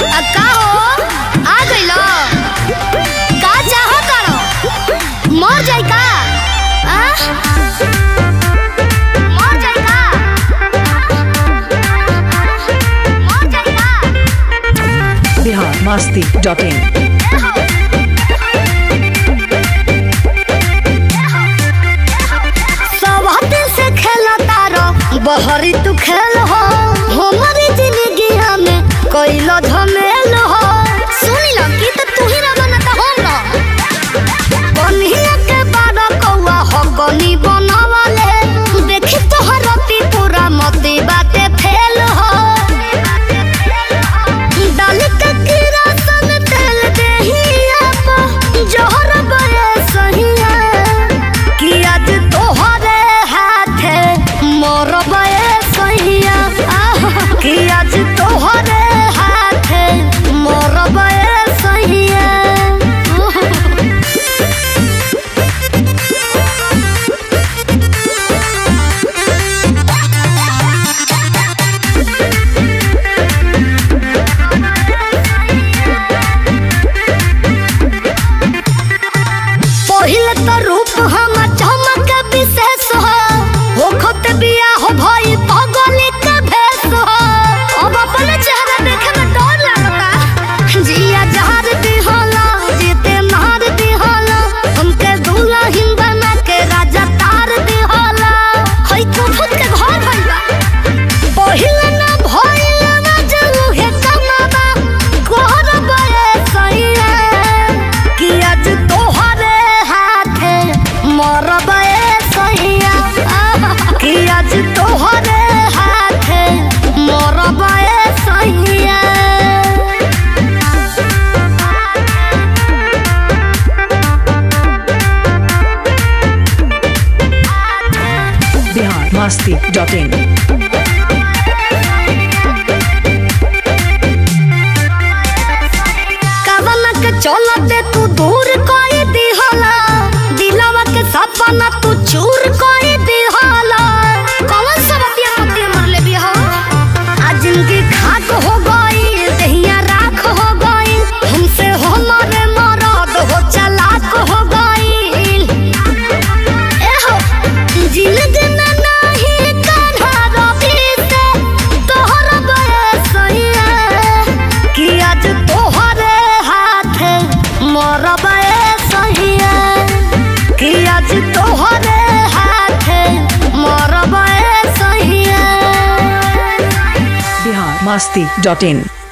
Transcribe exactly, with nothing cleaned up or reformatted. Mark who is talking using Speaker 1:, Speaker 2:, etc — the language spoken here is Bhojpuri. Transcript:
Speaker 1: का हो आ गइलो का चाहो तारो मर जाई का आ मर जाई का मर जाई का
Speaker 2: बिहार मस्ती डॉट इन।
Speaker 1: बहरी तू खेल हो हमारी जिंदगी में कोइलो झमेल हो सुनी लो की तो तू ही ना बनता हम ना बनिया के बाड़ा कौआ हो कोनी बनावाले देखी तो हरती पूरा मोती बाते फेल हो डाल के कीड़ा सन तेल देहिया पर जोहर बड़े सहिया कि आज तोहरे हाथे मोर कि आज तोहरे हाथे मोर सहिया पहिले तो रूप हम चमक विशेष हो होखत बिया हो भई पगली के भेष हो अब अपने चेहरा देखे में डर लगता जिया जहर दी होला जीते मार दी होला हमके दुल्हन बना के राजा तार दी होला हई कुफुत के घर भइला पहिले ना भइल ना जलू हे कमाबा कोहर बड़े सहिया कि आज तोहरे हाथे मोर सहिया कि आज तोहरे हाथे मोर सहिया
Speaker 2: बिहार मस्ती डॉट इन।
Speaker 1: कवन के चलते तू दूर कोई दिहला दिलवा के सपना तू चूर कोई दिहला कौन सब पिया पतिया मरले भी हो आज जिंदगी खाक हो गई दहिया राख हो गई हमसे हमारे मरद हो चलाक हो गई ए हो जिंदगी में नहीं कान्हा रवि से तोहर सहिया कि आज तोहरे हाथे मोर सहिया कि आज तोहरे हाथे मोर सहिया
Speaker 2: बिहार मस्ती डॉट इन।